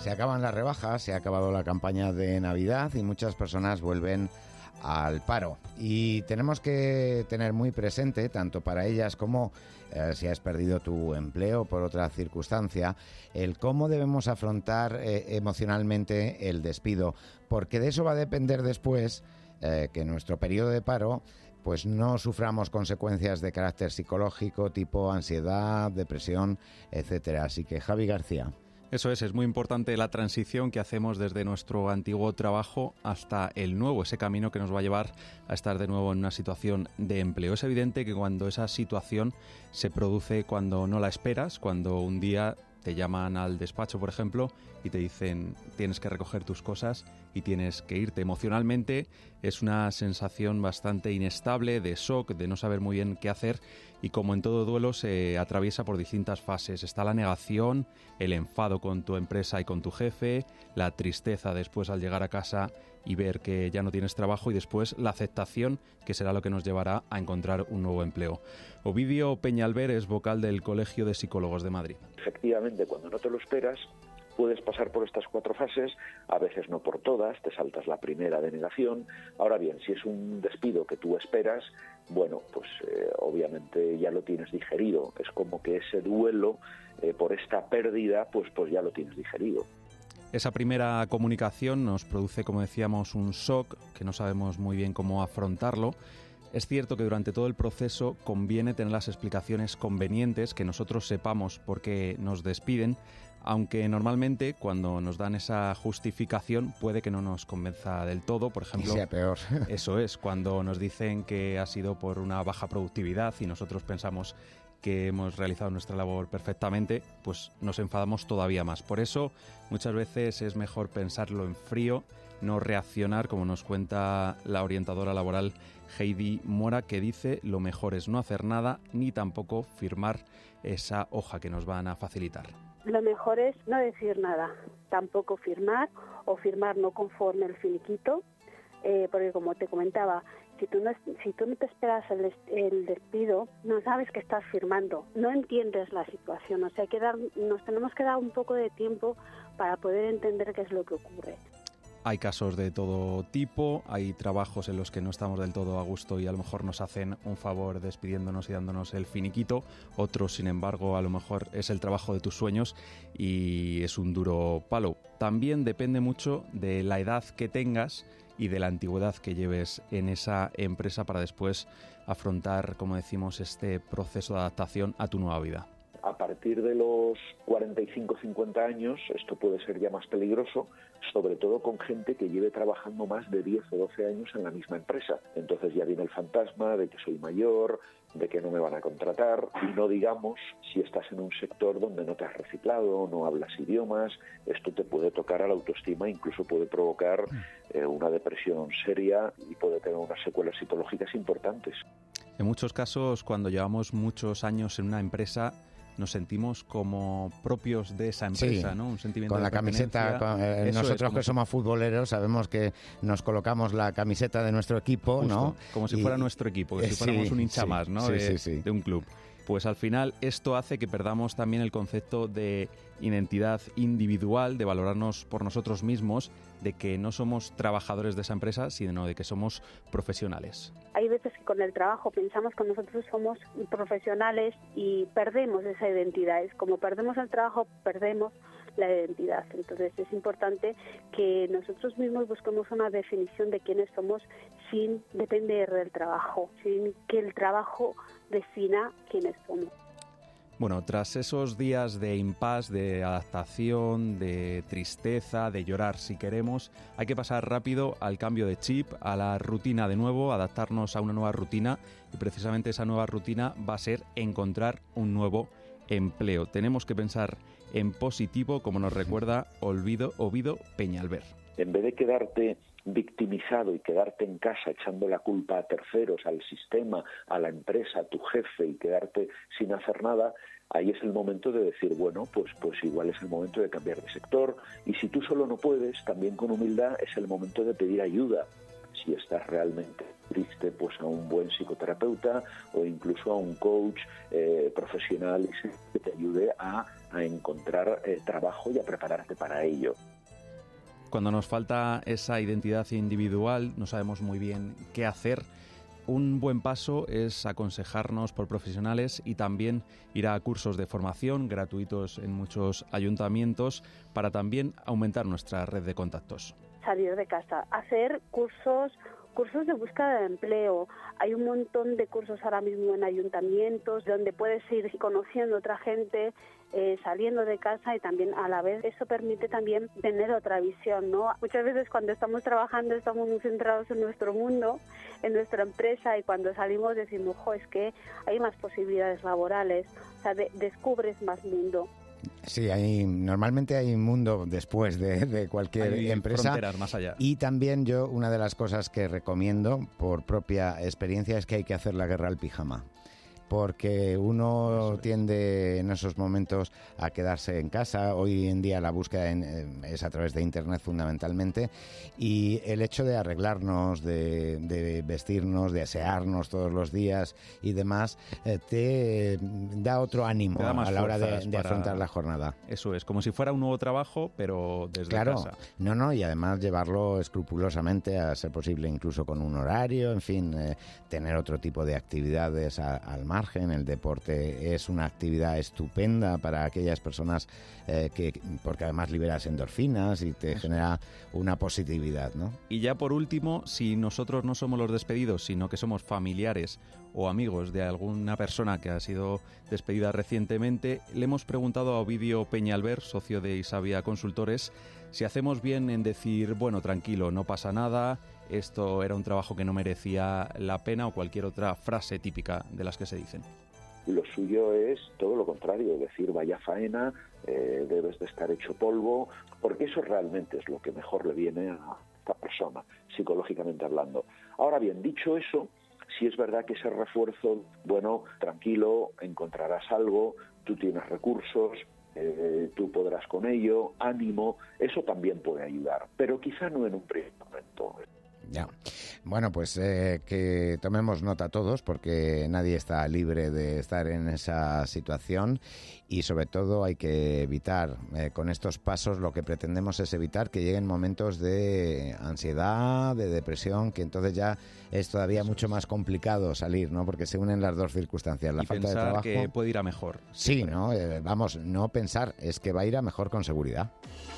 Se acaban las rebajas, se ha acabado la campaña de Navidad y muchas personas vuelven al paro. Y tenemos que tener muy presente, tanto para ellas como si has perdido tu empleo por otra circunstancia, el cómo debemos afrontar emocionalmente el despido, porque de eso va a depender después que en nuestro periodo de paro pues no suframos consecuencias de carácter psicológico tipo ansiedad, depresión, etcétera. Así que Javi García. Eso es muy importante la transición que hacemos desde nuestro antiguo trabajo hasta el nuevo, ese camino que nos va a llevar a estar de nuevo en una situación de empleo. Es evidente que cuando esa situación se produce cuando no la esperas, cuando un día te llaman al despacho, por ejemplo, y te dicen tienes que recoger tus cosas y tienes que irte. Emocionalmente es una sensación bastante inestable, de shock, de no saber muy bien qué hacer, y como en todo duelo se atraviesa por distintas fases. Está la negación, el enfado con tu empresa y con tu jefe, la tristeza después al llegar a casa y ver que ya no tienes trabajo, y después la aceptación, que será lo que nos llevará a encontrar un nuevo empleo. Ovidio Peñalver es vocal del Colegio de Psicólogos de Madrid. Efectivamente, cuando no te lo esperas, puedes pasar por estas 4 fases, a veces no por todas, te saltas la primera de negación. Ahora bien, si es un despido que tú esperas, bueno, pues obviamente ya lo tienes digerido. Es como que ese duelo por esta pérdida, pues ya lo tienes digerido. Esa primera comunicación nos produce, como decíamos, un shock que no sabemos muy bien cómo afrontarlo. Es cierto que durante todo el proceso conviene tener las explicaciones convenientes, que nosotros sepamos por qué nos despiden, aunque normalmente cuando nos dan esa justificación puede que no nos convenza del todo. Por ejemplo, y sea peor. Eso es, cuando nos dicen que ha sido por una baja productividad y nosotros pensamos que hemos realizado nuestra labor perfectamente, pues nos enfadamos todavía más. Por eso muchas veces es mejor pensarlo en frío, no reaccionar, como nos cuenta la orientadora laboral Heidi Mora, que dice lo mejor es no hacer nada ni tampoco firmar esa hoja que nos van a facilitar. Lo mejor es no decir nada, tampoco firmar o firmar no conforme el finiquito, porque como te comentaba, si tú no te esperas el despido, no sabes que estás firmando, no entiendes la situación, o sea, nos tenemos que dar un poco de tiempo para poder entender qué es lo que ocurre. Hay casos de todo tipo, hay trabajos en los que no estamos del todo a gusto y a lo mejor nos hacen un favor despidiéndonos y dándonos el finiquito. Otros, sin embargo, a lo mejor es el trabajo de tus sueños y es un duro palo. También depende mucho de la edad que tengas y de la antigüedad que lleves en esa empresa para después afrontar, como decimos, este proceso de adaptación a tu nueva vida. A partir de los 45-50 años esto puede ser ya más peligroso, sobre todo con gente que lleve trabajando más de 10 o 12 años en la misma empresa. Entonces ya viene el fantasma de que soy mayor, de que no me van a contratar, y no digamos si estás en un sector donde no te has reciclado, no hablas idiomas. Esto te puede tocar a la autoestima, incluso puede provocar una depresión seria y puede tener unas secuelas psicológicas importantes. En muchos casos, cuando llevamos muchos años en una empresa, nos sentimos como propios de esa empresa, sí, ¿no? Un sentimiento con de la camiseta. Nosotros que somos futboleros sabemos que nos colocamos la camiseta de nuestro equipo, justo, ¿no? Como si fuera nuestro equipo, como si fuéramos un hincha más, ¿no? De un club. Pues al final esto hace que perdamos también el concepto de identidad individual, de valorarnos por nosotros mismos, de que no somos trabajadores de esa empresa, sino de que somos profesionales. Hay veces que con el trabajo pensamos que nosotros somos profesionales y perdemos esa identidad. Es como perdemos el trabajo, perdemos la identidad. Entonces es importante que nosotros mismos busquemos una definición de quiénes somos sin depender del trabajo, sin que el trabajo defina quiénes somos. Bueno, tras esos días de impasse, de adaptación, de tristeza, de llorar si queremos, hay que pasar rápido al cambio de chip, a la rutina de nuevo, adaptarnos a una nueva rutina, y precisamente esa nueva rutina va a ser encontrar un nuevo empleo. Tenemos que pensar en positivo, como nos recuerda Ovidio Peñalver. En vez de quedarte victimizado y quedarte en casa echando la culpa a terceros, al sistema, a la empresa, a tu jefe, y quedarte sin hacer nada, ahí es el momento de decir, bueno, pues igual es el momento de cambiar de sector. Y si tú solo no puedes, también con humildad es el momento de pedir ayuda. Si estás realmente triste, pues a un buen psicoterapeuta o incluso a un coach profesional que te ayude a encontrar trabajo y a prepararte para ello. Cuando nos falta esa identidad individual, no sabemos muy bien qué hacer. Un buen paso es aconsejarnos por profesionales y también ir a cursos de formación gratuitos en muchos ayuntamientos para también aumentar nuestra red de contactos. Salir de casa, hacer cursos de búsqueda de empleo. Hay un montón de cursos ahora mismo en ayuntamientos donde puedes ir conociendo a otra gente, saliendo de casa, y también a la vez eso permite también tener otra visión, ¿no? Muchas veces cuando estamos trabajando estamos muy centrados en nuestro mundo, en nuestra empresa, y cuando salimos decimos, es que hay más posibilidades laborales, o sea, descubres más mundo. Sí, normalmente hay un mundo después de cualquier empresa. Fronteras más allá. Y también una de las cosas que recomiendo por propia experiencia es que hay que hacer la guerra al pijama. Porque uno tiende en esos momentos a quedarse en casa. Hoy en día la búsqueda es a través de Internet fundamentalmente, y el hecho de arreglarnos, de vestirnos, de asearnos todos los días y demás, te da otro ánimo a la hora de afrontar la jornada. Eso es, como si fuera un nuevo trabajo, pero desde casa. No, y además llevarlo escrupulosamente, a ser posible incluso con un horario, en fin, tener otro tipo de actividades al margen. El deporte es una actividad estupenda para aquellas personas porque además liberas endorfinas y te genera una positividad, ¿no? Y ya por último, si nosotros no somos los despedidos, sino que somos familiares o amigos de alguna persona que ha sido despedida recientemente, le hemos preguntado a Ovidio Peñalver, socio de Isavia Consultores, si hacemos bien en decir, bueno, tranquilo, no pasa nada, esto era un trabajo que no merecía la pena, o cualquier otra frase típica de las que se dicen. Lo suyo es todo lo contrario, decir vaya faena, debes de estar hecho polvo, porque eso realmente es lo que mejor le viene a esta persona, psicológicamente hablando. Ahora bien, dicho eso, sí es verdad que ese refuerzo, bueno, tranquilo, encontrarás algo, tú tienes recursos, tú podrás con ello, ánimo, eso también puede ayudar, pero quizá no en un primer momento. Ya. Bueno, pues que tomemos nota todos, porque nadie está libre de estar en esa situación, y sobre todo hay que evitar, con estos pasos lo que pretendemos es evitar que lleguen momentos de ansiedad, de depresión, que entonces ya es todavía mucho más complicado salir, ¿no? Porque se unen las dos circunstancias, la falta de trabajo. Que puede ir a mejor. Sí, ¿no? No pensar, es que va a ir a mejor con seguridad.